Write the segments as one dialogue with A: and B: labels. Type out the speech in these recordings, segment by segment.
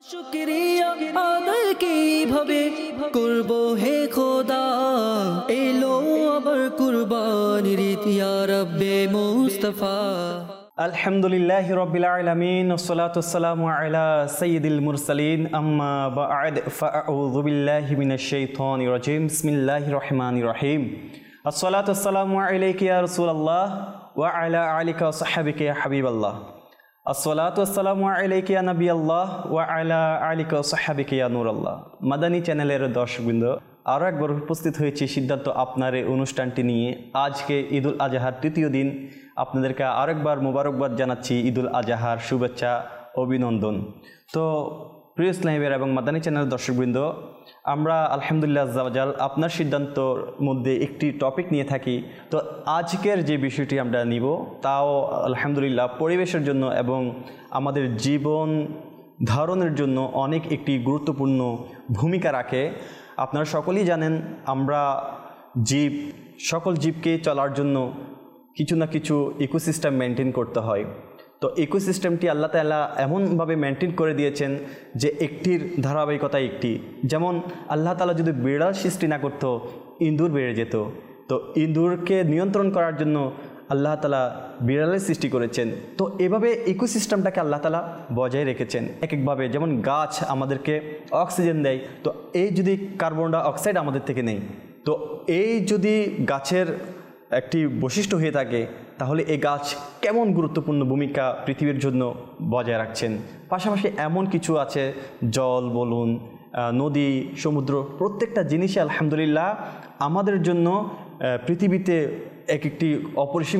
A: শুকরিয়া আদায় কিভাবে করব হে খোদা, এলো আবার কুরবানির ঈদ ইয়া রব্বে মুস্তাফা।
B: আলহামদুলিল্লাহি রাব্বিল আলামিন ওয়াসসালাতু ওয়াসসালামু আলা সাইয়্যিদিল মুরসালিন আম্মা বা'দ ফাআউযু বিল্লাহি মিনাশ শাইতানির রাজিম বিসমিল্লাহির রহমানির রহিম। আসসালাতু ওয়াসসালামু আলাইকা ইয়া রাসূলুল্লাহ ওয়া আলা আলিকা ওয়া সাহবিকা ইয়া হাবিবাল্লাহ। আসসালাতু ওয়াসসালামু আলাইকা ইয়া নবিয়াল্লাহ ওয়া আলা আলিকা ওয়া সাহবিকা ইয়া নূরাল্লাহ। মাদানী চ্যানেলের দর্শকবৃন্দ, আরও একবার উপস্থিত হয়েছি সিদ্ধার্থ আপনার এই অনুষ্ঠানটি নিয়ে। আজকে ঈদুল আজহার তৃতীয় দিন, আপনাদেরকে আরেকবার মোবারকবাদ জানাচ্ছি, ঈদুল আজহার শুভেচ্ছা অভিনন্দন। তো প্রিয় ইসলামীর এবং মাদানী চ্যানেলের দর্শকবৃন্দ, আমরা আলহামদুলিল্লাহ আজ্জাওয়াজাল আপনার সিদ্ধান্তর মধ্যে একটি টপিক নিয়ে থাকি। তো আজকের যে বিষয়টি আমরা নিব তাও আলহামদুলিল্লাহ পরিবেশের জন্য এবং আমাদের জীবন ধারণের জন্য অনেক একটি গুরুত্বপূর্ণ ভূমিকা রাখে। আপনারা সকলেই জানেন, আমরা সকল জীবকে চলার জন্য কিছু না কিছু ইকোসিস্টেম মেনটেন করতে হয়। তো ইকোসিস্টেমটি আল্লাহ তাআলা এমনভাবে মেনটেন করে দিয়েছেন যে একটির ধারাবাহিকতা একটি। যেমন আল্লাহ তাআলা যদি বিড়াল সৃষ্টি না করতো, ইঁদুর বেড়ে যেত। তো ইঁদুরকে নিয়ন্ত্রণ করার জন্য আল্লাহ তাআলা বিড়ালের সৃষ্টি করেছেন। তো এভাবে ইকোসিস্টেমটাকে আল্লাহ তাআলা বজায় রেখেছেন এক একভাবে। যেমন গাছ আমাদেরকে অক্সিজেন দেয়, তো এই যদি কার্বন ডাই অক্সাইড আমাদের থেকে নেই, তো এই যদি গাছের একটি বৈশিষ্ট্য হয়ে থাকে, তাহলে এই গাছ কেমন গুরুত্বপূর্ণ ভূমিকা পৃথিবীর জন্য বজায় রাখছেন। পাশাপাশি এমন কিছু আছে, জল বলুন, নদী, সমুদ্র, প্রত্যেকটা জিনিসই আলহামদুলিল্লাহ আমাদের জন্য পৃথিবীতে এক একটি অপরিসীম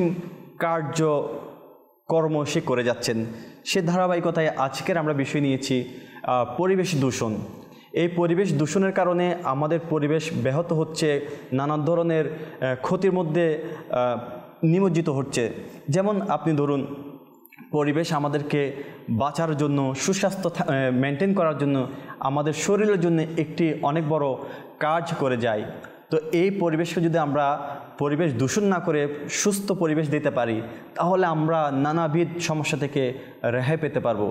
B: কর্ম সে করে যাচ্ছেন। সে ধারাবাহিকতায় আজকের আমরা বিষয় নিয়েছি পরিবেশ দূষণ। এই পরিবেশ দূষণের কারণে আমাদের পরিবেশ ব্যাহত হচ্ছে, নানান ধরনের ক্ষতির মধ্যে নিমজ্জিত হচ্ছে। যেমন আপনি ধরুন, পরিবেশ আমাদেরকে বাঁচার জন্য, সুস্বাস্থ্য মেনটেন করার জন্য, আমাদের শরীরের জন্য একটি অনেক বড় কাজ করে যায়। তো এই পরিবেশকে যদি আমরা পরিবেশ দূষণ না করে সুস্থ পরিবেশ দিতে পারি, তাহলে আমরা নানাবিধ সমস্যা থেকে রেহাই পেতে পারবো।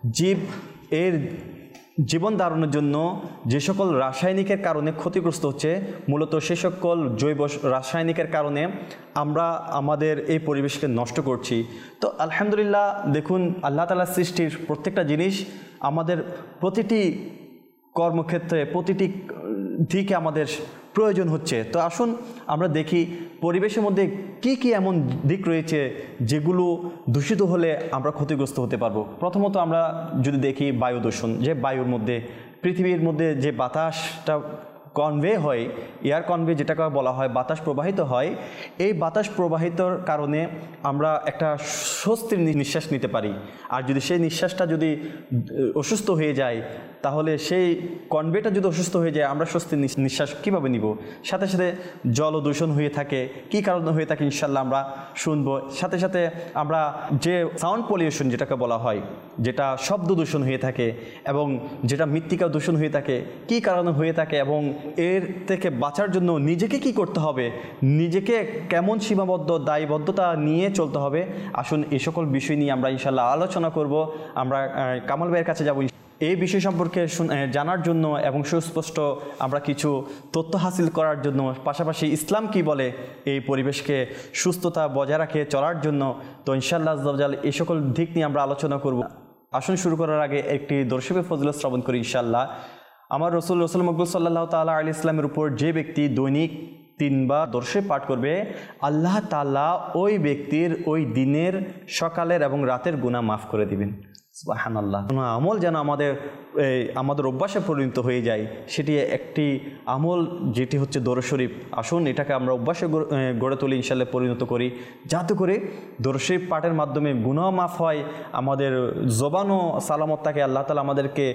B: এর জীবন ধারণের জন্য যে সকল রাসায়নিকের কারণে ক্ষতিগ্রস্ত হচ্ছে, মূলত সে সকল জৈব রাসায়নিকের কারণে আমরা আমাদের এই পরিবেশকে নষ্ট করছি। তো আলহামদুলিল্লাহ দেখুন, আল্লাহ তাআলার সৃষ্টির প্রত্যেকটা জিনিস আমাদের প্রতিটি কর্মক্ষেত্রে, প্রতিটি দিকে আমাদের প্রয়োজন হচ্ছে। তো আসুন আমরা দেখি পরিবেশের মধ্যে কি এমন দিক রয়েছে যেগুলো দূষিত হলে আমরা ক্ষতিগ্রস্ত হতে পারবো। প্রথমত আমরা যদি দেখি বায়ু দূষণ, যে বায়ুর মধ্যে, পৃথিবীর মধ্যে যে বাতাসটা কনভে হয়, এয়ার কনভে যেটাকে বলা হয়, বাতাস প্রবাহিত হয়, এই বাতাস প্রবাহিতর কারণে আমরা একটা স্বস্তির নিঃশ্বাস নিতে পারি। আর যদি সেই নিঃশ্বাসটা যদি অসুস্থ হয়ে যায়, তাহলে সেই কনভেটা যদি অসুস্থ হয়ে যায়, আমরা স্বস্তির নিঃশ্বাস কীভাবে নিব। সাথে সাথে জল দূষণ হয়ে থাকে, কী কারণে হয়ে থাকে ইনশাল্লাহ আমরা শুনবো। সাথে সাথে আমরা যে সাউন্ড পলিউশন যেটাকে বলা হয়, যেটা শব্দ দূষণ হয়ে থাকে এবং যেটা মৃত্তিকা দূষণ হয়ে থাকে, কী কারণে হয়ে থাকে এবং এর থেকে বাঁচার জন্য নিজেকে কি করতে হবে, নিজেকে কেমন সীমাবদ্ধ দায়বদ্ধতা নিয়ে চলতে হবে। আসুন এই সকল বিষয় নিয়ে আমরা ইনশাল্লাহ আলোচনা করব। আমরা কামাল ভাইয়ের কাছে যাব এই বিষয় সম্পর্কে জানার জন্য এবং সুস্পষ্ট আমরা কিছু তথ্য হাসিল করার জন্য, পাশাপাশি ইসলাম কি বলে এই পরিবেশকে সুস্থতা বজায় রাখে চলার জন্য। তো ইনশাআল্লাহ আজ্জাওয়াজাল এই সকল দিক নিয়ে আমরা আলোচনা করব। আসুন শুরু করার আগে একটি দর্শবে ফজিলত শ্রবণ করি ইনশাআল্লাহ। আমার রসুল মকবুল সাল্লাল্লাহু তাআলা আলাইহি ইসলামের উপর যে ব্যক্তি দৈনিক 3 বার দরুদ পাঠ করবে, আল্লাহ তাআলা ওই ব্যক্তির ওই দিনের, সকালের এবং রাতের গুনাহ মাফ করে দিবেন। সুবহানাল্লাহ। আমল যেন আমাদের অভ্যাসে পরিণত হয়ে যায়, সেটি একটি আমল যেটি হচ্ছে দরুদ শরীফ। আসুন এটাকে আমরা অভ্যাসে গড়ে তুলি, ইনশাআল্লাহ পরিণত করি, যাতে করে দরুদ শরীফ পাঠের মাধ্যমে গুনাহ মাফ হয়, আমাদের জবানও সালামত থাকে, আল্লাহ তাআলা আমাদেরকে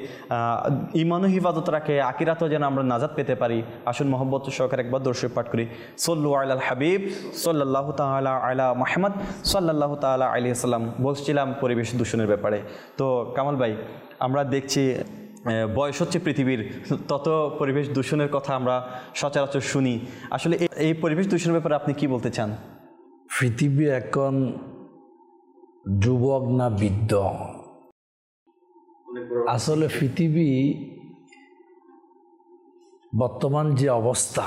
B: ঈমানও হিফাজত রাখে, আখিরাতেও যেন আমরা নাজাত পেতে পারি। আসুন মহব্বত সহকারে একবার দরুদ শরীফ পাঠ করি। সল্লু আলাল হাবিব সাল্লাল্লাহু তাআলা আলা মুহাম্মদ সাল্লাল্লাহু তাআলা আলাইহি ওয়াসাল্লাম। বলছিলাম পরিবেশ দূষণের ব্যাপারে। তো কামাল ভাই, আমরা দেখছি বয়স হচ্ছে পৃথিবীর, তত পরিবেশ দূষণের কথা আমরা সচরাচর শুনি। আসলে এই পরিবেশ দূষণের ব্যাপারে আপনি কি বলতে চান?
C: পৃথিবী এখন যুবক না বৃদ্ধ, আসলে পৃথিবী বর্তমান যে অবস্থা,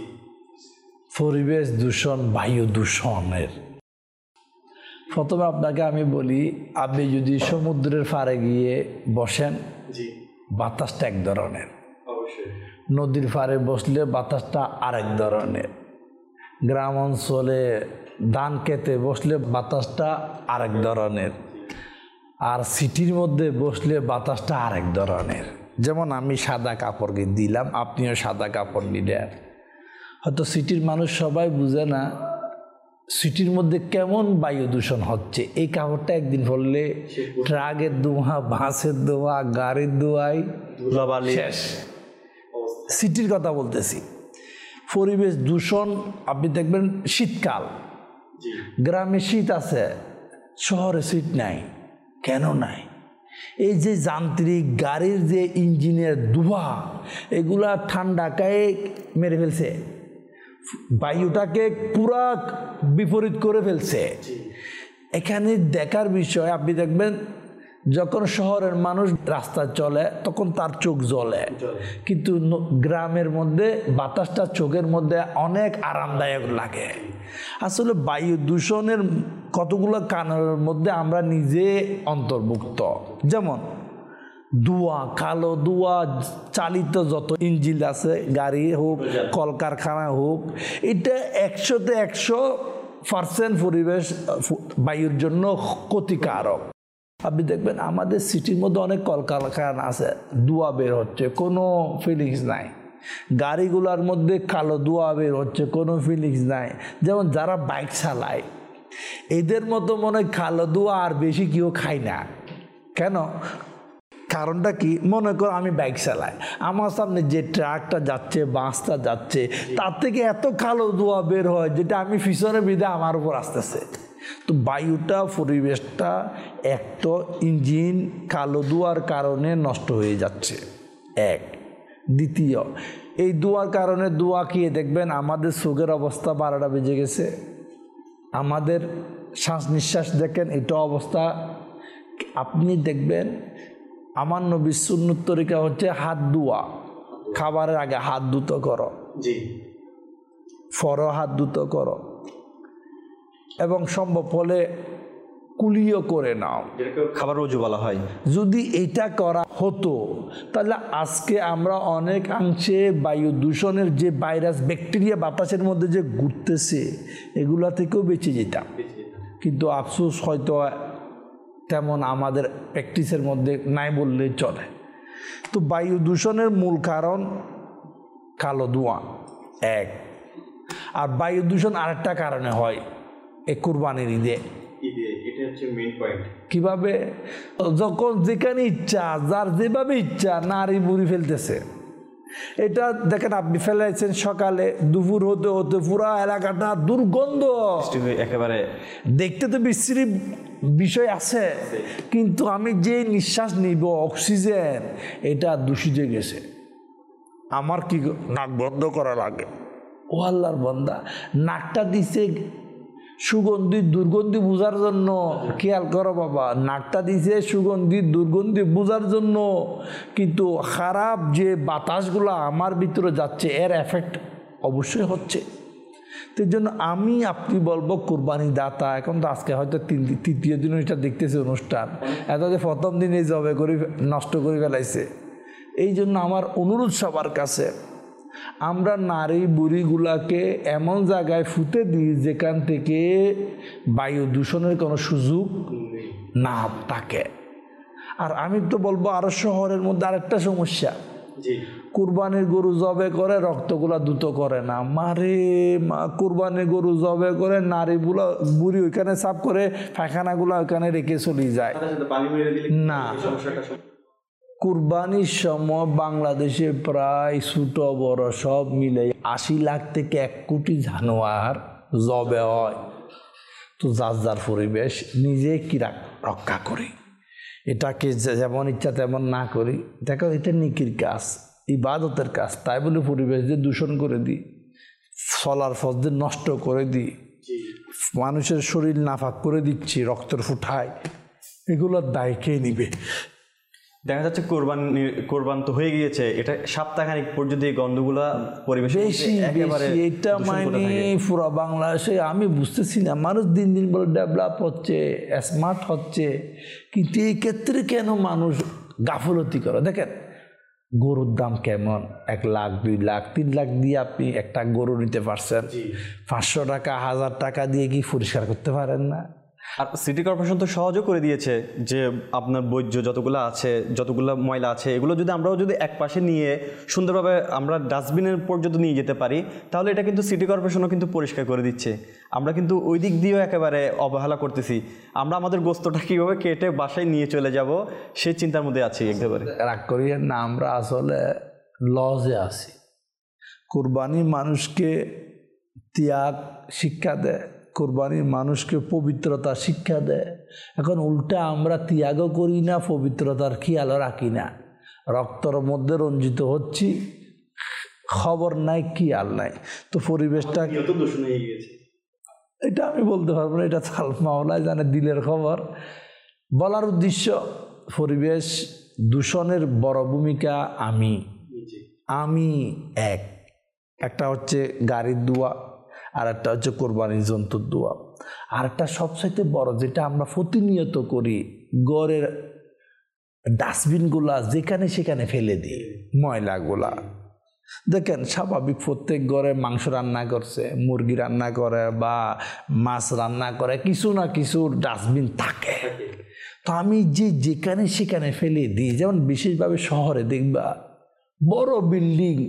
C: পরিবেশ দূষণ, বায়ু দূষণের, প্রথমে আপনাকে আমি বলি, আপনি যদি সমুদ্রের পাড়ে গিয়ে বসেন, বাতাসটা এক ধরনের, নদীর পাড়ে বসলে বাতাসটা আরেক ধরনের, গ্রাম অঞ্চলে ধান খেতে বসলে বাতাসটা আরেক ধরনের, আর সিটির মধ্যে বসলে বাতাসটা আরেক ধরনের। যেমন আমি সাদা কাপড় দিলাম, আপনিও সাদা কাপড় নিলেন, হয়তো সিটির মানুষ সবাই বুঝে না সিটির মধ্যে কেমন বায়ু দূষণ হচ্ছে। এই কাপড়টা একদিন পরলে ট্রাকের ধোঁয়া, বাসের ধোঁয়া, গাড়ির ধোঁয়ায় শেষ। সিটির কথা বলতেছি। পরিবেশ দূষণ আপনি দেখবেন শীতকাল, গ্রামে শীত আছে, শহরে শীত নাই। কেন নাই? এই যে যান্ত্রিক গাড়ির যে ইঞ্জিনের ধোঁয়া, এগুলা ঠান্ডাকায় মেরে ফেলছে, বায়ুটাকে পুরা বিপরীত করে ফেলছে। এখানে দেখার বিষয়, আপনি দেখবেন যখন শহরের মানুষ রাস্তায় চলে তখন তার চোখ জ্বলে, কিন্তু গ্রামের মধ্যে বাতাসটা চোখের মধ্যে অনেক আরামদায়ক লাগে। আসলে বায়ু দূষণের কতগুলো কারণের মধ্যে আমরা নিজে অন্তর্ভুক্ত। যেমন ধোঁয়া, কালো ধোঁয়া চালিত যত ইঞ্জিন আছে, গাড়ি হোক, কলকারখানা হোক, এটা 100তে 100% পরিবেশ বায়ুর জন্য ক্ষতিকারক। আপনি দেখবেন আমাদের সিটির মধ্যে অনেক কলকারখানা আছে, ধোঁয়া বের হচ্ছে, কোনো ফিলিংস নাই। গাড়িগুলোর মধ্যে কালো ধোঁয়া বের হচ্ছে, কোনো ফিলিংস নাই। যেমন যারা বাইক চালায়, এদের মতো মনে হয় কালো ধোঁয়া আর বেশি কেউ খায় না। কেন? কারণটা কি? মনে করো আমি বাইক চালাই, আমার সামনে যে ট্রাকটা যাচ্ছে, বাসটা যাচ্ছে, তার থেকে এত কালো ধোঁয়া বের হয় যেটা আমি পিছনে বিধে আমার উপর আসতেছে। তো বায়ুটা, পরিবেশটা একটা ইঞ্জিন কালো ধোঁয়ার কারণে নষ্ট হয়ে যাচ্ছে, এক। দ্বিতীয়, এই ধোঁয়ার কারণে ধোঁয়া খেয়ে দেখবেন আমাদের চোখের অবস্থা 12টা বেজে গেছে, আমাদের শ্বাস নিঃশ্বাস দেখেন এটা অবস্থা। আপনি দেখবেন আমার নবীর সুন্নত তরিকা হচ্ছে হাত ধোয়া, খাবারের আগে হাত ধুতো করো, পরও হাত ধুতো করো, এবং সম্ভব হলে কুলিও করে নাও,
B: খাবার ওযু বলা হয়।
C: যদি এটা করা হতো তাহলে আজকে আমরা অনেকাংশে বায়ু দূষণের যে ভাইরাস, ব্যাকটেরিয়া বাতাসের মধ্যে যে ঘুরতেছে, এগুলা থেকেও বেঁচে যেতাম। কিন্তু আফসোস হয়তো তেমন আমাদের প্র্যাকটিসের মধ্যে নাই বললেই চলে। তো বায়ু দূষণের মূল কারণ কালো ধোঁয়া, এক। আর বায়ু দূষণ আরেকটা কারণে হয়, এই কুরবানির ঈদে। কিভাবে? যখন যেখানে ইচ্ছা, যার যেভাবে ইচ্ছা নারী বুড়ি ফেলতেছে। এটা দেখেন, আপনি ফেলাইছেন সকালে, দুপুর হতে হতে পুরা এলাকাটা দুর্গন্ধ,
B: একেবারে
C: দেখতে তো বিশ্রী বিষয় আছে, কিন্তু আমি যে নিঃশ্বাস নিব অক্সিজেন, এটা দূষিত গেছে। আমার কি নাক বন্ধ করা লাগে? ও আল্লাহর বান্দা, নাকটা দিছে সুগন্ধি দুর্গন্ধি বোঝার জন্য। খেয়াল করো বাবা, নাকটা দিছে সুগন্ধি দুর্গন্ধি বোঝার জন্য, কিন্তু খারাপ যে বাতাসগুলো আমার ভিতরে যাচ্ছে, এর এফেক্ট অবশ্যই হচ্ছে। তো এই জন্য আপনি বলবো কুরবানি দাতা, এখন তো আজকে হয়তো তৃতীয় দিন এটা দেখতেছে অনুষ্ঠান, এত যে প্রথম দিন এই জবে করে নষ্ট করে ফেলাইছে। এই জন্য আমার অনুরোধ সবার কাছে, আমরা নারী বুড়িগুলাকে এমন জায়গায় ফুটে দিই যেখান থেকে বায়ু দূষণের কোনো সুযোগ না থাকে। আর আমি তো বলবো আরো শহরের মধ্যে আরেকটা সমস্যা, কুরবানির গরু জবে করে রক্তগুলা দ্রুত করে না। মারে মা, কুরবানির গরু জবে করে নারীগুলা বুড়ি ওইখানে সাফ করে পায়খানাগুলা ওইখানে রেখে চলে যায় না। কুরবানির সময় বাংলাদেশে প্রায় ছোট বড় সব মিলে 80 লাখ থেকে 1 কোটি জানোয়ার জবে হয়। তো যার যার পরিবেশ নিজে কি রক্ষা করি, এটাকে যেমন ইচ্ছা তেমন না করি। দেখো, এটা নেকির কাজ, ইবাদতের কাজ, তাই বলে পরিবেশ দিয়ে দূষণ করে দিই, চলার পথদের নষ্ট করে দিই, মানুষের শরীর নাফাক করে দিচ্ছি রক্তের ফুটায়, এগুলোর দায় কে নিবে?
B: দেখা যাচ্ছে কোরবান তো হয়ে গিয়েছে, এটা সপ্তাহখানিক পর্যন্ত এই গন্ধগুলা পরিবেশে একেবারে
C: এটা মানে পুরো বাংলাদেশে আমি বুঝতেছি না, মানুষ দিন দিন বলে ডেভেলপ হচ্ছে, স্মার্ট হচ্ছে, কিন্তু এই ক্ষেত্রে কেন মানুষ গাফলতি করে? দেখেন গরুর দাম কেমন, 1 লাখ 2 লাখ 3 লাখ দিয়ে আপনি একটা গরু নিতে পারছেন, 500 টাকা 1000 টাকা দিয়ে কি পরিষ্কার করতে পারেন না?
B: আর সিটি কর্পোরেশন তো সহজও করে দিয়েছে যে আপনার বর্জ্য যতগুলো আছে, যতগুলো ময়লা আছে, এগুলো যদি আমরাও যদি এক পাশে নিয়ে সুন্দরভাবে আমরা ডাস্টবিনের পর্যন্ত নিয়ে যেতে পারি, তাহলে এটা কিন্তু সিটি কর্পোরেশনও কিন্তু পরিষ্কার করে দিচ্ছে। আমরা কিন্তু ওই দিক দিয়েও একেবারে অবহেলা করতেছি। আমরা আমাদের গোস্তটা কীভাবে কেটে বাসায় নিয়ে চলে যাব সেই চিন্তার মধ্যে আছি একেবারে।
C: রাগ করিয়েন না, আমরা আসলে লজে আছি। কুরবানি মানুষকে ত্যাগ শিক্ষা দেয়, কুরবানি মানুষকে পবিত্রতা শিক্ষা দেয়। এখন উল্টা আমরা ত্যাগও করি না, পবিত্রতার খেয়ালও রাখি না, রক্তর মধ্যে রঞ্জিত হচ্ছি, খবর নাই খেয়াল নাই। তো পরিবেশটা এটা আমি বলতে পারবো না, এটা মাওলাই জানে, দিলের খবর। বলার উদ্দেশ্য পরিবেশ দূষণের বড় ভূমিকা আমি একটা হচ্ছে গাড়ির ধোঁয়া, আর একটা হচ্ছে কোরবানির জন্তুর ধোঁয়া, আর একটা সবচাইতে বড় যেটা আমরা প্রতিনিয়ত করি, ঘরের ডাস্টবিনগুলা যেখানে সেখানে ফেলে দিই ময়লাগুলা। দেখেন স্বাভাবিক প্রত্যেক ঘরে মাংস রান্না করছে, মুরগি রান্না করে বা মাছ রান্না করে, কিছু না কিছু ডাস্টবিন থাকে। তো আমি যেখানে সেখানে ফেলে দিই, যেমন বিশেষভাবে শহরে দেখবা বড় বিল্ডিং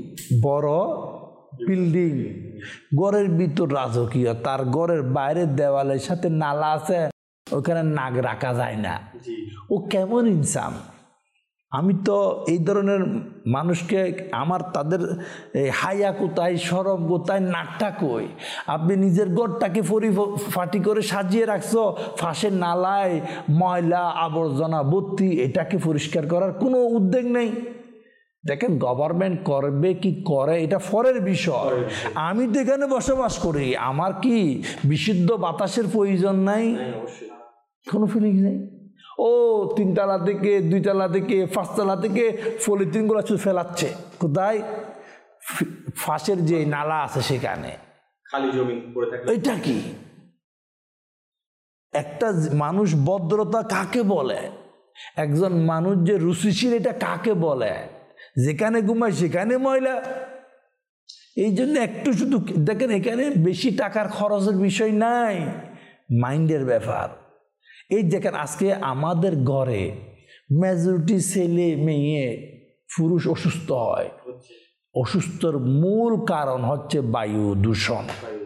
C: ঘরের ভিতর রাজকীয়, তার ঘরের বাইরের দেওয়ালের সাথে নালা আছে, ওখানে নাক রাখা যায় না। ও কেমন ইনসান? আমি তো এই ধরনের মানুষকে তাদের হাইয়া কোথায়, সরব কোথায়, নাকটা কই? আপনি নিজের ঘরটাকে ফাটি করে সাজিয়ে রাখছো, ফাঁসের নালায় ময়লা আবর্জনা ভর্তি, এটাকে পরিষ্কার করার কোনো উদ্যোগ নেই। দেখেন গভর্নমেন্ট করবে কি করে এটা পরের বিষয়। আমি তো এখানে বসবাস করি, আমার কি বিশুদ্ধ বাতাসের প্রয়োজন নাই? কোনো ফিলিংস নেই। ও 3 তলা থেকে 2 তলা থেকে 5 তলা থেকে পলিথিনগুলো ফেলাচ্ছে কোথায়? ফাঁসের যে নালা আছে সেখানে,
B: খালি জমি পড়ে থাকে।
C: এটা কি একটা মানুষ ভদ্রতা কাকে বলে? একজন মানুষ যে রুচিশীল এটা কাকে বলে? যেখানে ঘুমায় সেখানে ময়লা। এই জন্য একটু শুধু দেখেন, এখানে বেশি টাকার খরচের বিষয় নাই, মাইন্ডের ব্যাপার। এই দেখেন আজকে আমাদের ঘরে মেজরিটি ছেলে মেয়ে পুরুষ অসুস্থ হয়, অসুস্থর মূল কারণ হচ্ছে বায়ু দূষণ।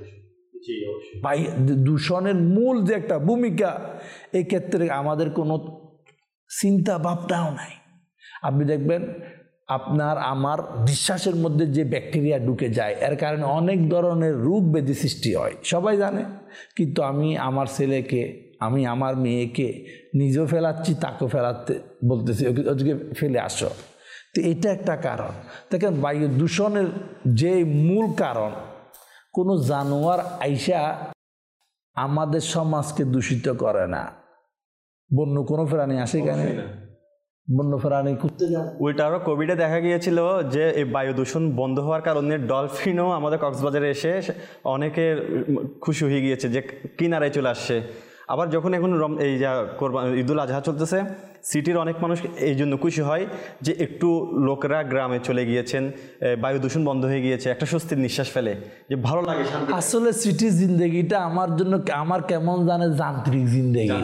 C: বায়ু দূষণের মূল যে একটা ভূমিকা, এই ক্ষেত্রে আমাদের কোনো চিন্তা ভাবনাও নাই। আপনি দেখবেন আপনার আমার বিশ্বাসের মধ্যে যে ব্যাকটেরিয়া ঢুকে যায়, এর কারণে অনেক ধরনের রোগ ব্যাধি সৃষ্টি হয়, সবাই জানে। কিন্তু আমি আমার ছেলেকে, আমি আমার মেয়েকে নিজেও ফেলাচ্ছি, তাকেও ফেলাতে বলতেছি ওদিকে ফেলে আসো। তো এটা একটা কারণ। দেখেন বায়ু দূষণের যে মূল কারণ, কোনো জানোয়ার আইসা আমাদের সমাজকে দূষিত করে না। বন্য কোনো প্রাণী আসে কেন? বন্য প্রাণী করতে যায়।
B: উল্টা আরও কোভিডে দেখা গিয়েছিল যে এই বায়ু দূষণ বন্ধ হওয়ার কারণে ডলফিনও আমাদের কক্সবাজারে এসে অনেকে খুশি হয়ে গিয়েছে যে কিনারায় চলে আসছে। আবার যখন এখন এই যা ঈদুল আজহা চলতেছে, সিটির অনেক মানুষ এই জন্য খুশি হয় যে একটু লোকেরা গ্রামে চলে গিয়েছেন, বায়ু দূষণ বন্ধ হয়ে গিয়েছে, একটা স্বস্তির নিঃশ্বাস ফেলে, যে ভালো লাগে।
C: আসলে সিটি জিন্দেগিটা আমার জন্য আমার কেমন জানে যান্ত্রিক জিন্দেগি।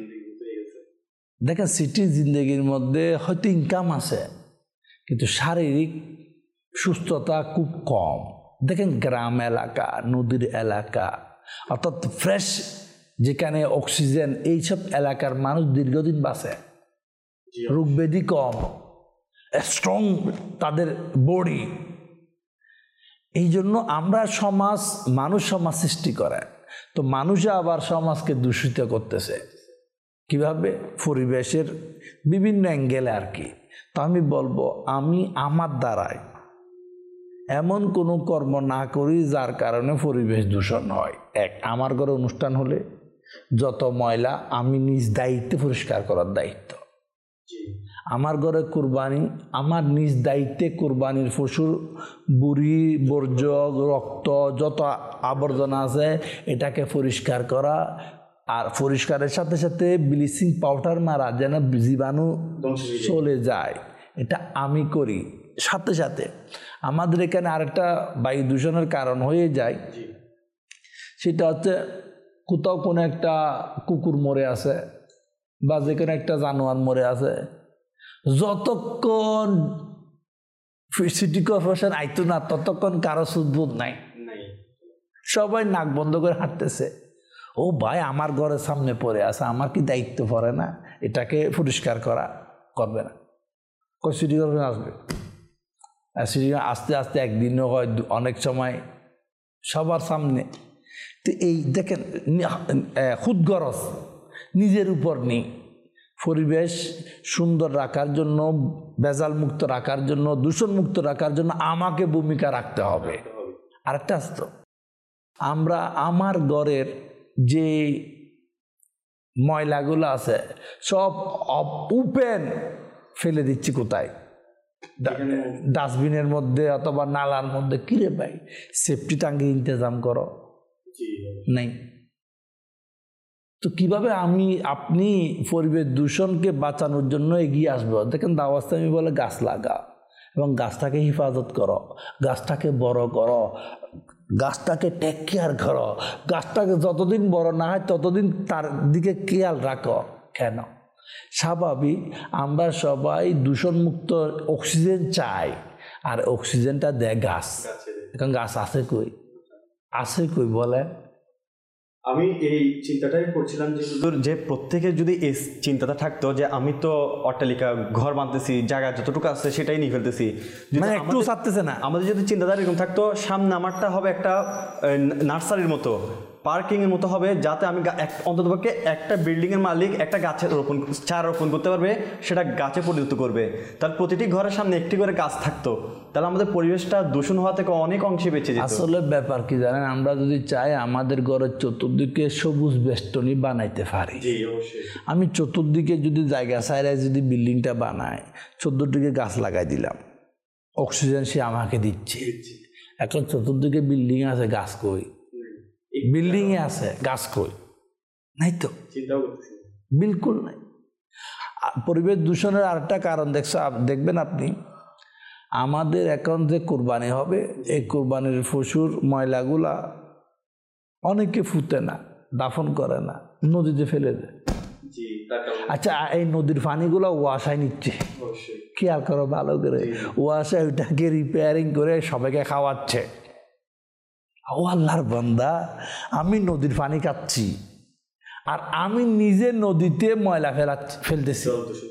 C: দেখেন সিটির জিন্দগির মধ্যে হয়তো ইনকাম আছে, কিন্তু শারীরিক সুস্থতা খুব কম। দেখেন গ্রাম এলাকা, নদীর এলাকা, অর্থাৎ ফ্রেশ যেখানে অক্সিজেন, এইসব এলাকার মানুষ দীর্ঘদিন বাঁচে, রোগ ব্যাধি কম, স্ট্রং তাদের বডি। এই জন্য আমরা মানুষ সমাজ সৃষ্টি করে, তো মানুষে আবার সমাজকে দূষিত করতেছে। কিভাবে? পরিবেশের বিভিন্ন অ্যাঙ্গেলে আর কি। তো আমি বলবো, আমি আমার দ্বারায় এমন কোনো কর্ম না করি যার কারণে পরিবেশ দূষণ হয়। আমার ঘরে অনুষ্ঠান হলে যত ময়লা আমি নিজ দায়িত্বে পরিষ্কার করার দায়িত্ব। আমার ঘরে কুরবানি, আমার নিজ দায়িত্বে কুরবানির পশুর বুড়ি, বর্জ্য, রক্ত, যত আবর্জনা আছে এটাকে পরিষ্কার করা, আর পরিষ্কারের সাথে সাথে ব্লিচিং পাউডার মারা যেন জীবাণু চলে যায়, এটা আমি করি। সাথে সাথে আমাদের এখানে আরেকটা বায়ু দূষণের কারণ হয়ে যায়, সেটা হচ্ছে কোথাও কোনো একটা কুকুর মরে আছে বা যে কোনো একটা জানোয়ার মরে আছে, যতক্ষণ সিটি কর্পোরেশন আইতো না ততক্ষণ কারো সুদবোধ নাই, সবাই নাক বন্ধ করে হাঁটতেছে। ও ভাই আমার ঘরের সামনে পড়ে আছে, আমার কি দায়িত্ব পড়ে না এটাকে পরিষ্কার করা? করবে না। সিটি কর্পোরেশন আসবে, সিটি আস্তে আস্তে একদিনও হয়, অনেক সময় সবার সামনে। তো এই দেখেন খুদ গরজ নিজের উপর নেই। পরিবেশ সুন্দর রাখার জন্য, ভেজাল মুক্ত রাখার জন্য, দূষণ মুক্ত রাখার জন্য আমাকে ভূমিকা রাখতে হবে। আরেকটা আসতো, আমরা আমার ঘরের যে ময়লাগুলো আছে সব ওপেন ফেলে দিচ্ছি কোথায়? ডাস্টবিনের মধ্যে অথবা নালার মধ্যে। কিরে ভাই, সেফটি টাঙ্গি ইন্তজাম করো নাই? তো কিভাবে আপনি পরিবেশ দূষণকে বাঁচানোর জন্য এগিয়ে আসবো? দেখেন দাওয়াত আমি বলে গাছ লাগা এবং গাছটাকে হেফাজত করো, গাছটাকে বড় করো, গাছটাকে টেক কেয়ার করো, গাছটাকে যতদিন বড় না হয় ততদিন তার দিকে খেয়াল রাখো। কেন? স্বাভাবিক আমরা সবাই দূষণমুক্ত অক্সিজেন চাই, আর অক্সিজেনটা দেয় গাছ। এখন গাছ আছে কই? আছে কই বলে?
B: আমি এই চিন্তাটাই করছিলাম যে প্রত্যেকের যদি এই চিন্তাটা থাকতো যে আমি তো অট্টালিকা ঘর বাঁধতেছি, জায়গা যতটুকু আছে সেটাই নিয়ে ফেলতেছি,
C: মানে একটু ছাড়তেছে না।
B: আমাদের যদি চিন্তাধারা এরকম থাকতো, সামনে আমারটা হবে একটা নার্সারির মতো, পার্কিংয়ের মতো হবে, যাতে আমি অন্ততপক্ষে একটা বিল্ডিংয়ের মালিক একটা গাছের চারা রোপণ করতে পারবে, সেটা গাছে পরিণত করবে। তার প্রতিটি ঘরের সামনে একটি করে গাছ থাকতো, তাহলে আমাদের পরিবেশটা দূষণ হওয়া থেকে অনেক অংশে বেঁচে যেত।
C: আসলে ব্যাপার কি জানেন, আমরা যদি চাই আমাদের ঘরের চতুর্দিকে সবুজ বেষ্টনী বানাইতে পারি। আমি চতুর্দিকে যদি জায়গা সাইডে যদি বিল্ডিংটা বানাই, চতুর্দিকে গাছ লাগাই দিলাম, অক্সিজেন সে আমাকে দিচ্ছে। এখন চতুর্দিকে বিল্ডিং আছে, গাছ কই? বিল্ডিং এ আছে, গাছ কই? নাই তো, বিলকুল নাই। পরিবেশ দূষণের আরেকটা কারণ দেখবেন আপনি, আমাদের এখন যে কোরবানি হবে, এই কোরবানির পশুর ময়লাগুলা অনেকে ফুটে না, দাফন করে না, নদীতে ফেলে দেয়। আচ্ছা, এই নদীর পানিগুলো ওয়াসায় নিচ্ছে, খেয়াল করো ভালো করে, ওয়াসায় ওইটাকে রিপেয়ারিং করে সবাইকে খাওয়াচ্ছে। ও আল্লাহর বান্দা, আমি নদীর পানি খাচ্ছি আর আমি নিজে নদীতে ময়লা ফেলতেছি।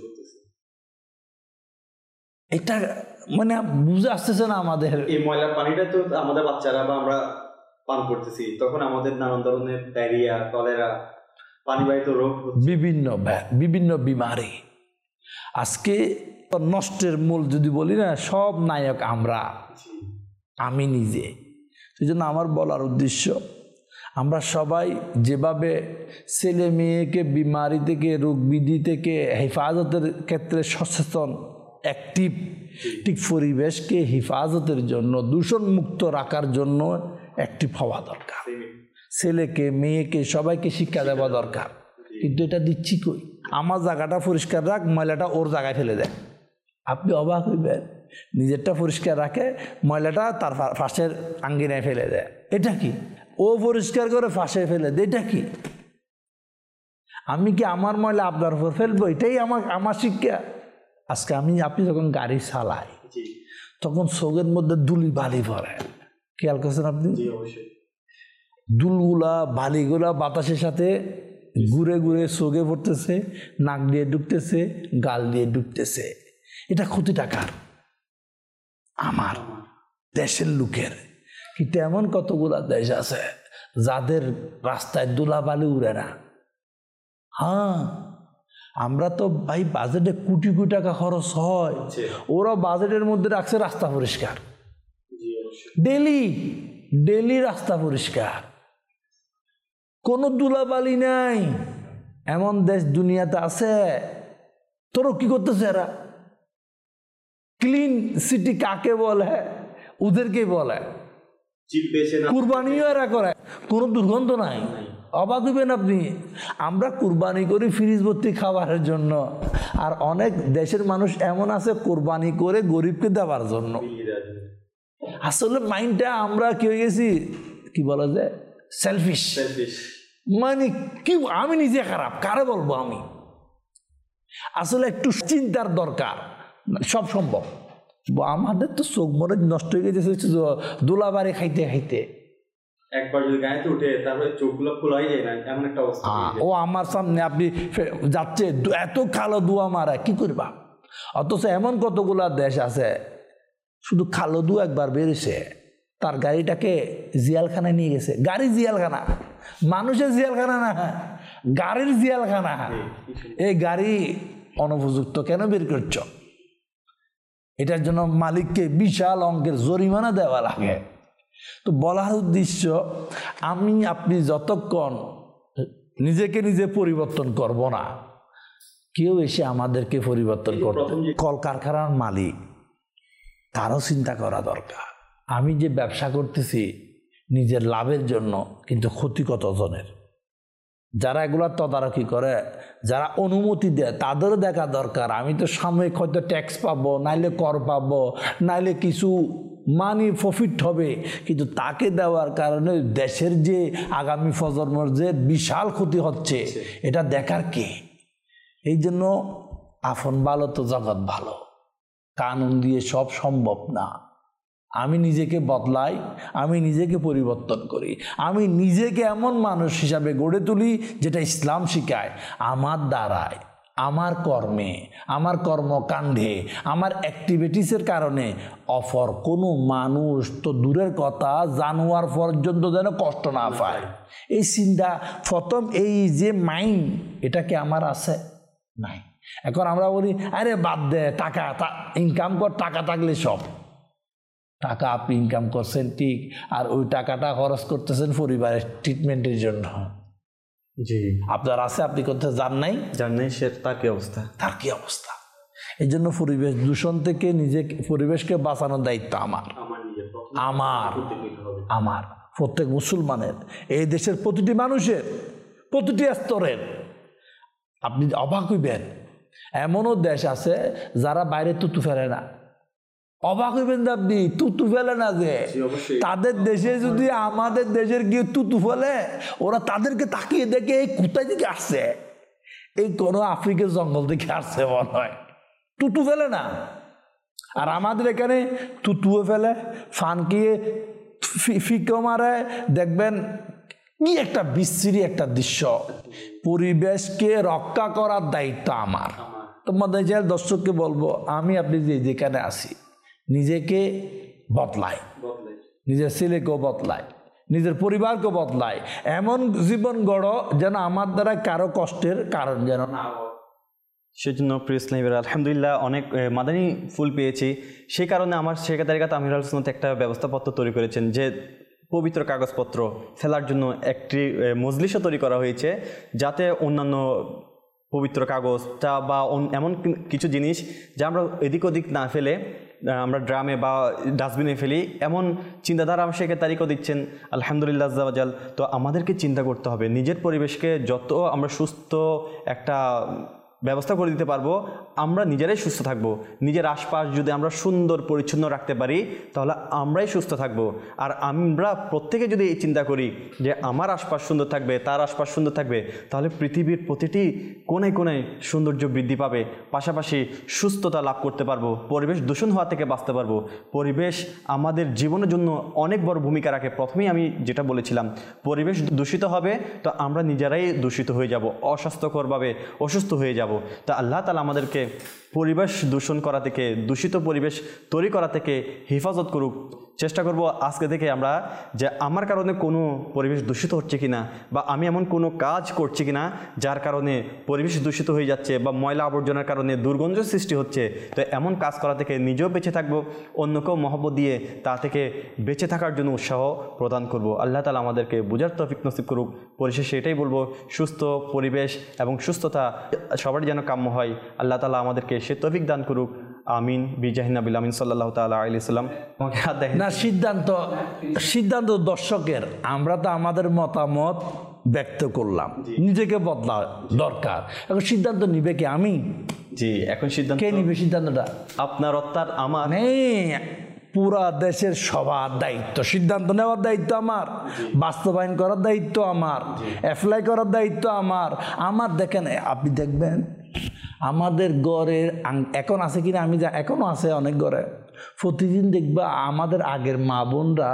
C: এটা মানে বুঝে আসতেছে না আমাদের।
B: এই ময়লার পানিটা তো আমাদের বাচ্চারা বা আমরা পান করতেছি, তখন আমাদের নানান ধরনের ডায়রিয়া, কলেরা, পানিবাহিত রোগ,
C: বিভিন্ন বিমারি। আজকে নষ্টের মূল যদি বলি না, সব নায়ক আমরা, আমি নিজে। সেই জন্য আমার বলার উদ্দেশ্য, আমরা সবাই যেভাবে ছেলে মেয়েকে বিমারি থেকে, রোগ বিধি থেকে হেফাজতের ক্ষেত্রে সচেতন, অ্যাক্টিভ, ঠিক পরিবেশকে হেফাজতের জন্য, দূষণ মুক্ত রাখার জন্য অ্যাক্টিভ হওয়া দরকার। ছেলেকে মেয়েকে সবাইকে শিক্ষা দেওয়া দরকার, কিন্তু এটা দিচ্ছি কই? আমার জায়গাটা পরিষ্কার রাখ, ময়লাটা ওর জায়গায় ফেলে দেয়। আপনি অবাক হইবেন, নিজেরটা পরিষ্কার রাখে, ময়লাটা তার পাশের আঙ্গিনায় ফেলে দেয়। এটা কি? ও পরিষ্কার করে পাশে ফেলে দেয়, এটা কি? আমি কি আমার ময়লা আপনার উপর ফেলবো? এটাই আমার শিক্ষা। আজকে আপনি যখন গাড়ি চালাই, তখন চোখের মধ্যে ধুলি বালি পড়ে, খেয়াল করছেন আপনি? ধুলগুলা বালিগুলা বাতাসের সাথে ঘুরে ঘুরে চোখে পড়তেছে, নাক দিয়ে ঢুকতেছে, গাল দিয়ে ঢুকতেছে। এটা ক্ষতিটা কার? আমার, দেশের লোকের। কিন্তু এমন কতগুলা দেশ আছে যাদের রাস্তায় ধুলাবালি উড়ে না। হ্যাঁ, আমরা তো ভাই বাজেটে কোটি কোটি টাকা খরচ হয়, ওরা বাজেটের মধ্যে রাখছে রাস্তা পরিষ্কার, ডেলি রাস্তা পরিষ্কার, কোনো ধুলাবালি নাই। এমন দেশ দুনিয়াতে আছে। তোর কি করতেছে এরা? ক্লিন সিটি কাকে বলে? ওদেরকে বলে। কুরবানিও এরা করে, কোনো দুর্গন্ধ নাই। অবাক হইবেন আপনি, আমরা কুরবানি করি ফ্রিজ ভর্তি খাবারের জন্য, আর অনেক দেশের মানুষ এমন আছে কুরবানি করে গরিবকে দেওয়ার জন্য। আসলে মাইন্ডটা আমরা কি হয়ে গেছি, কি বলা যায়, সেলফিশ। মানে কি, আমি নিজে খারাপ, কারে বলবো আমি? আসলে একটু চিন্তার দরকার। সব সম্ভব, আমাদের তো চোখ মরে নষ্ট হয়ে গেছে দোলাবাড়ি খাইতে খাইতে।
B: একবার যদি গায়েতে উঠে তারপরে চোখগুলো খোলাই যায় না, এমন একটা অবস্থা।
C: ও আমার সামনে আপনি যাচ্ছে এত কালো দুয়া মারা, কি করবা? অথচ এমন কতগুলা দেশ আছে শুধু কালো দু একবার বেরিয়েছে, তার গাড়িটাকে জিয়ালখানায় নিয়ে গেছে। গাড়ি জিয়ালখানা, মানুষের জিয়ালখানা না, গাড়ির জিয়ালখানা। এই গাড়ি অনুপযুক্ত কেন বের করছ? এটার জন্য মালিককে বিশাল অঙ্কের জরিমানা দেওয়া লাগে। তো বলার উদ্দেশ্য, আমি আপনি যতক্ষণ নিজেকে নিজে পরিবর্তন করব না, কেউ এসে আমাদেরকে পরিবর্তন করতে। কলকারখানার মালিক, তারও চিন্তা করা দরকার। আমি যে ব্যবসা করতেছি নিজের লাভের জন্য, কিন্তু ক্ষতি কতজনের? যারা এগুলা তদারকি করে, যারা অনুমতি দেয়, তাদেরও দেখা দরকার। আমি তো সাময়িক হয়তো ট্যাক্স পাবো, নাইলে কর পাবো, নাইলে কিছু মানি প্রফিট হবে, কিন্তু তাকে দেওয়ার কারণে দেশের যে আগামী প্রজন্মের যে বিশাল ক্ষতি হচ্ছে, এটা দেখার কে? এই জন্য আপন ভালো তো জগৎ ভালো, কানুন দিয়ে সব সম্ভব না। আমি নিজেকে বদলাই, আমি নিজেকে পরিবর্তন করি, আমি নিজেকে এমন মানুষ হিসাবে গড়ে তুলি যেটা ইসলাম শিখায়। আমার দ্বারায়, আমার কর্মে, আমার কর্মকাণ্ডে, আমার অ্যাক্টিভিটিসের কারণে অপর কোনো মানুষ তো দূরের কথা, জানোয়ার পর্যন্ত যেন কষ্ট না পায়। এই চিন্তা প্রথম, এই যে মাইন্ড, এটা কি আমার আছে? নাই। এখন আমরা বলি আরে বাদ দে, টাকা ইনকাম কর, টাকা থাকলে সব। টাকা আপনি ইনকাম করছেন ঠিক, আর ওই টাকাটা খরচ করতেছেন পরিবারের ট্রিটমেন্টের জন্য। জি, আপনার আছে, আপনি করতে যান নাই,
B: সে তার কি অবস্থা,
C: তার কি অবস্থা? এই জন্য পরিবেশ দূষণ থেকে নিজেকে, পরিবেশকে বাঁচানোর দায়িত্ব আমার প্রত্যেক মুসলমানের, এই দেশের প্রতিটি মানুষের, প্রতিটি স্তরের। আপনি অবাক হইবেন, এমনও দেশ আছে যারা বাইরে তুতু ফেলে না। অবাক হইবেন আপনি, তুতু ফেলে না যে। তাদের দেশে যদি আমাদের দেশের গিয়ে তুতু ফেলে, ওরা তাদেরকে তাকিয়ে দেখে এই কোথায় থেকে আসছে, এই কোনো আফ্রিকার জঙ্গল থেকে আসছে মনে হয়। তুতু ফেলে না। আর আমাদের এখানে তুতুও ফেলে, ফানকিয়ে ফিকো মারে, দেখবেন কি একটা বিশ্রী একটা দৃশ্য। পরিবেশকে রক্ষা করার দায়িত্ব আমার। তোমাদের যে দর্শককে বলবো, আমি আপনি যেখানে আসি, নিজেকে বদলাই, নিজের ছেলেকেও বদলাই, নিজের পরিবারকে বদলাই, এমন জীবন গড়ো যেন আমার দ্বারা কারো কষ্টের কারণ যেন না হয়।
B: সেজন্য প্রিয় ইসলামী ভাইরা, আলহামদুলিল্লাহ অনেক মাদানী ফুল পেয়েছি। সেই কারণে আমার শেখ তারিকাত আমির আল সুন্নাত একটা ব্যবস্থাপত্র তৈরি করেছেন, যে পবিত্র কাগজপত্র ফেলার জন্য একটি মজলিসও তৈরি করা হয়েছে, যাতে অন্যান্য পবিত্র কাগজটা বা এমন কিছু জিনিস যা আমরা এদিক ওদিক না ফেলে আমরা ড্রামে বা ডাস্টবিনে ফেলি, এমন চিন্তাধারা আমার শেখ তারিকও দিচ্ছেন, আলহামদুলিল্লাহ আজ্জা ওয়াজাল। তো আমাদেরকে চিন্তা করতে হবে, নিজের পরিবেশকে যত আমরা সুস্থ একটা ব্যবস্থা করে দিতে পারবো, আমরা নিজেরাই সুস্থ থাকবো। নিজের আশপাশ যদি আমরা সুন্দর পরিচ্ছন্ন রাখতে পারি, তাহলে আমরাই সুস্থ থাকবো। আর আমরা প্রত্যেকে যদি এই চিন্তা করি যে আমার আশপাশ সুন্দর থাকবে, তার আশপাশ সুন্দর থাকবে, তাহলে পৃথিবীর প্রতিটি কোনায় কোনায় সৌন্দর্য বৃদ্ধি পাবে, পাশাপাশি সুস্থতা লাভ করতে পারবো, পরিবেশ দূষণ হওয়া থেকে বাঁচতে পারবো। পরিবেশ আমাদের জীবনের জন্য অনেক বড় ভূমিকা রাখে। প্রথমেই আমি যেটা বলেছিলাম, পরিবেশ দূষিত হবে তো আমরা নিজেরাই দূষিত হয়ে যাব, অস্বাস্থ্যকরভাবে অসুস্থ হয়ে যাব। তো আল্লাহ তাআলা আমাদেরকে পরিবেশ দূষণ করা থেকে, দূষিত পরিবেশ তৈরি করা থেকে হেফাজত করুক। চেষ্টা করব আজকে থেকে আমরা, যে আমার কারণে কোনো পরিবেশ দূষিত হচ্ছে কিনা, বা আমি এমন কোনো কাজ করছি কিনা যার কারণে পরিবেশ দূষিত হয়ে যাচ্ছে, বা ময়লা আবর্জনার কারণে দুর্গন্ধ সৃষ্টি হচ্ছে। তো এমন কাজ করা থেকে নিজেও বেঁচে থাকবো, অন্যকেও মহব্বত দিয়ে তা থেকে বেঁচে থাকার জন্য উৎসাহ প্রদান করব। আল্লাহ তাআলা আমাদেরকে বুঝার তৌফিক নসিব করুক। পরিশেষে এটাই বলবো, সুস্থ পরিবেশ এবং সুস্থতা সবার যেন কাম্য হয়। আল্লাহ তাআলা আমাদেরকে সে তৌফিক দান করুক। আমিন বিজাহিন নাবিল আমিন সাল্লাল্লাহু তাআলা আলাইহি সাল্লাম। আমাকে হাত দেখেন
C: না, সিদ্ধান্ত দর্শকের। আমরা তো আমাদের মতামত ব্যক্ত করলাম, নিজেকে বদলা দরকার। এখন সিদ্ধান্ত নিবে কি আমি?
B: জি, এখন সিদ্ধান্ত
C: কে নিবে সিদ্ধান্তটা?
B: আপনার অর্থাৎ আমার
C: পুরা দেশের সবার দায়িত্ব, সিদ্ধান্ত নেওয়ার দায়িত্ব আমার, বাস্তবায়ন করার দায়িত্ব আমার, অ্যাপ্লাই করার দায়িত্ব আমার। দেখেন, আপনি দেখবেন আমাদের গড়ের এখন আছে কিনা আমি এখনো আছে অনেক ঘরে, প্রতিদিন দেখবা আমাদের আগের মা বোনরা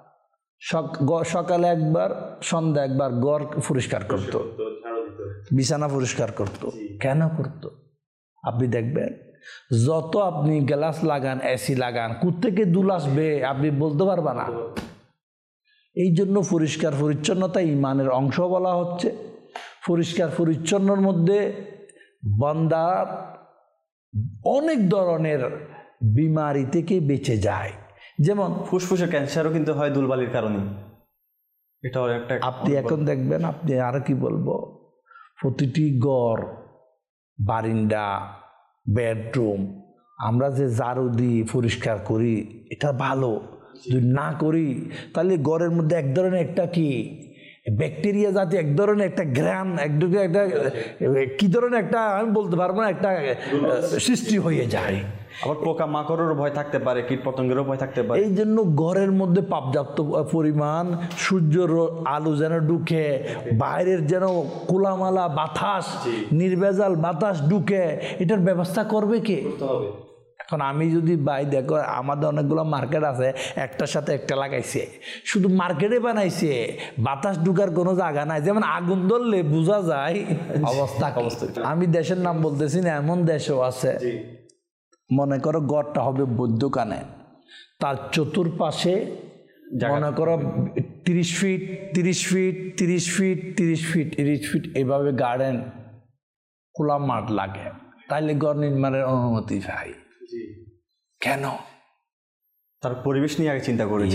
C: সকালে একবার সন্ধ্যা একবার গড় পরিষ্কার করতো, বিছানা পরিষ্কার করতো। কেন করতো? আপনি দেখবেন যত আপনি গ্লাস লাগান, এসি লাগান, কোত্থেকে দুল আসবে আপনি বলতে পারবা না। এই জন্য পরিষ্কার পরিচ্ছন্নতা ইমানের অংশ বলা হচ্ছে। পরিষ্কার পরিচ্ছন্নর মধ্যে বান্দার অনেক ধরনের বিমারি থেকে বেঁচে যায়। যেমন
B: ফুসফুসের ক্যান্সারও কিন্তু হয় ধুলবালির কারণে। এটাও একটা
C: আপনি এখন দেখবেন, আপনি আর কি বলবো, প্রতিটি ঘর, বারিন্দা, বেডরুম আমরা যে ঝাড়ু দিই পরিষ্কার করি, এটা ভালো। যদি না করি তাহলে ঘরের মধ্যে এক ধরনের একটা কি ব্যাকটেরিয়া জাতীয় এক ধরনের একটা গ্রাম, একটা কি ধরনের একটা আমি বলতে পারবো না, একটা সৃষ্টি হয়ে যায়।
B: আবার পোকা মাকড়েরও ভয় থাকতে পারে, কীট পতঙ্গেরও ভয় থাকতে পারে।
C: এই জন্য ঘরের মধ্যে পর্যাপ্ত পরিমাণ সূর্যের আলো যেন ঢুকে, বাইরের যেন খোলামালা বাতাস, নির্ভেজাল বাতাস ঢুকে, এটার ব্যবস্থা করবে কে? এখন আমি যদি দেখো আমাদের অনেকগুলো মার্কেট আছে, একটার সাথে একটা লাগাইছে, শুধু মার্কেটে বানাইছে, বাতাস ঢুকার কোনো জায়গা নাই। যেমন আগুন ধরলে বোঝা যায় অবস্থা। আমি দেশের নাম বলতেছি না, এমন দেশও আছে, মনে করো গড়টা হবে বৈদ্যকানে, তার চতুর্পাশে মনে করো 30 feet 30 feet 30 feet 30 feet 30 feet এভাবে গার্ডেন, খোলা মাঠ লাগে, তাইলে ঘর নির্মাণের অনুমতি পাই। কেন?
B: তার পরিবেশ নিয়ে আগে চিন্তা করি।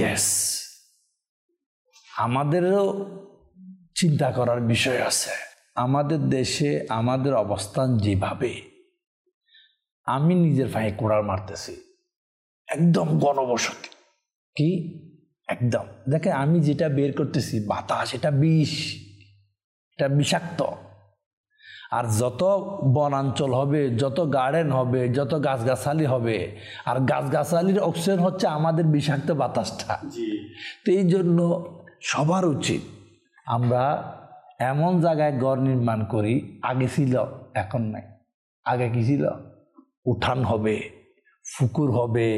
C: আমাদেরও চিন্তা করার বিষয় আছে। আমাদের দেশে আমাদের অবস্থান যেভাবে, আমি নিজের পায়ে কোড়াল মারতেছি, একদম গণবসতি কি একদম। দেখে আমি যেটা বের করতেছি বাতাস, এটা বিষ, এটা বিষাক্ত। আর যত বনাঞ্চল হবে, যত গার্ডেন হবে, যত গাছগাছালি হবে, আর গাছগাছালির অক্সিজেন হচ্ছে আমাদের বিষাক্ত বাতাসটা। তো এই জন্য সবার উচিত আমরা এমন জায়গায় ঘর নির্মাণ করি, আগে ছিল এখন নাই। আগে কি ছিল? উঠান হবে, পুকুর হবে,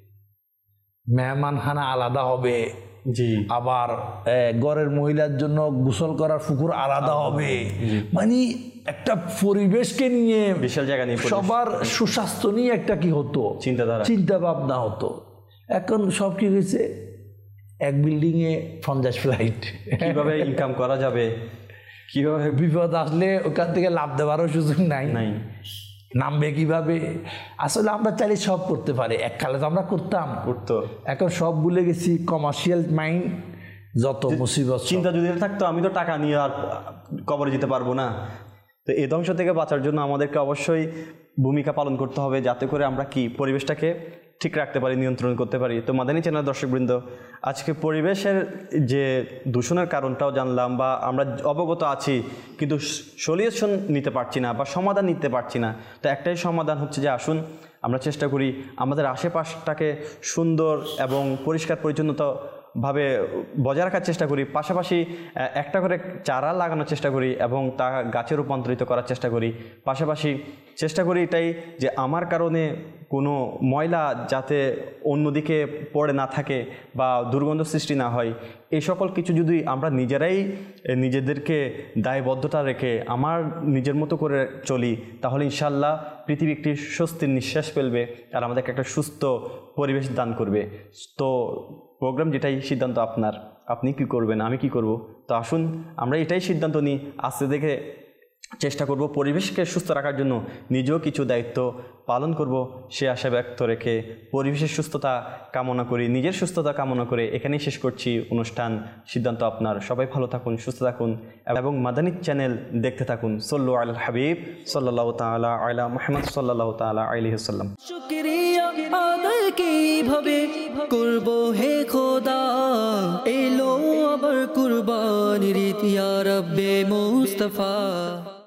C: মেহমানখানা আলাদা হবে, আবার ঘরের মহিলার জন্য গোসল করার পুকুর আলাদা হবে। মানে একটা পরিবেশকে নিয়ে,
B: বিশাল জায়গা নিয়ে,
C: সবার সুস্বাস্থ্য নিয়ে একটা কি হতো, চিন্তা ভাবনা হতো। এখন সব কি হয়েছে, এক বিল্ডিং এ 50 ফ্লাইট।
B: কিভাবে ইনকাম করা যাবে, কিভাবে
C: বিপদ আসলে ওখান থেকে লাভ দেওয়ারও সুযোগ নাই, নামবে কিভাবে। আসলে আমরা চাইলে সব করতে পারি, এককালে তো আমরা করতো, এখন সব ভুলে গেছি। কমার্শিয়াল মাইন্ড, যত মুসিবত,
B: চিন্তা যদি থাকতো আমি তো টাকা নিয়ে আর কবরে যেতে পারবো না। তো এই ধ্বংস থেকে বাঁচার জন্য আমাদেরকে অবশ্যই ভূমিকা পালন করতে হবে, যাতে করে আমরা কি পরিবেশটাকে ঠিক রাখতে পারি, নিয়ন্ত্রণ করতে পারি। তো মাদানী চ্যানেল দর্শকবৃন্দ, আজকে পরিবেশের যে দূষণের কারণটাও জানলাম, বা আমরা অবগত আছি কিন্তু সলিউশন নিতে পারছি না বা সমাধান নিতে পারছি না। তো একটাই সমাধান হচ্ছে যে আসুন আমরা চেষ্টা করি আমাদের আশেপাশটাকে সুন্দর এবং পরিষ্কার পরিচ্ছন্নতাভাবে বজায় রাখার চেষ্টা করি, পাশাপাশি একটা করে চারা লাগানোর চেষ্টা করি এবং তা গাছে রূপান্তরিত করার চেষ্টা করি। পাশাপাশি চেষ্টা করি এটাই যে আমার কারণে কোনো ময়লা যাতে অন্যদিকে পড়ে না থাকে বা দুর্গন্ধ সৃষ্টি না হয়, এই সকল কিছু যদি আমরা নিজেরাই নিজেদেরকে দায়বদ্ধতা রেখে আমার নিজের মতো করে চলি, তাহলে ইনশাল্লাহ পৃথিবী একটি স্বস্তির নিঃশ্বাস ফেলবে আর আমাদেরকে একটা সুস্থ পরিবেশ দান করবে। তো প্রোগ্রাম যেটাই সিদ্ধান্ত আপনার, আপনি কি করবেন, আমি কি করব। তো আসুন আমরা এটাই সিদ্ধান্ত নিই, আস্তে দেখে চেষ্টা করব পরিবেশকে সুস্থ রাখার জন্য নিজেও কিছু দায়িত্ব পালন করব সে আশা ব্যক্ত রেখে পরিবেশের সুস্থতা কামনা করি, নিজের সুস্থতা কামনা করে এখানেই শেষ করছি অনুষ্ঠান। সিদ্ধান্ত আপনার। সবাই ভালো থাকুন, সুস্থ থাকুন এবং মাদানী চ্যানেল দেখতে থাকুন। সল্লু আল হাবিব সাল্লাল্লাহু তাআলা আলা মুহাম্মদ সাল্লাল্লাহু তাআলা আলাইহি ওয়াসাল্লাম।
A: শুকরিয়া আদায় কিভাবে করব হে খোদা, এলো আবার কুরবানির ঈদ ইয়া রব্বে মুস্তাফা।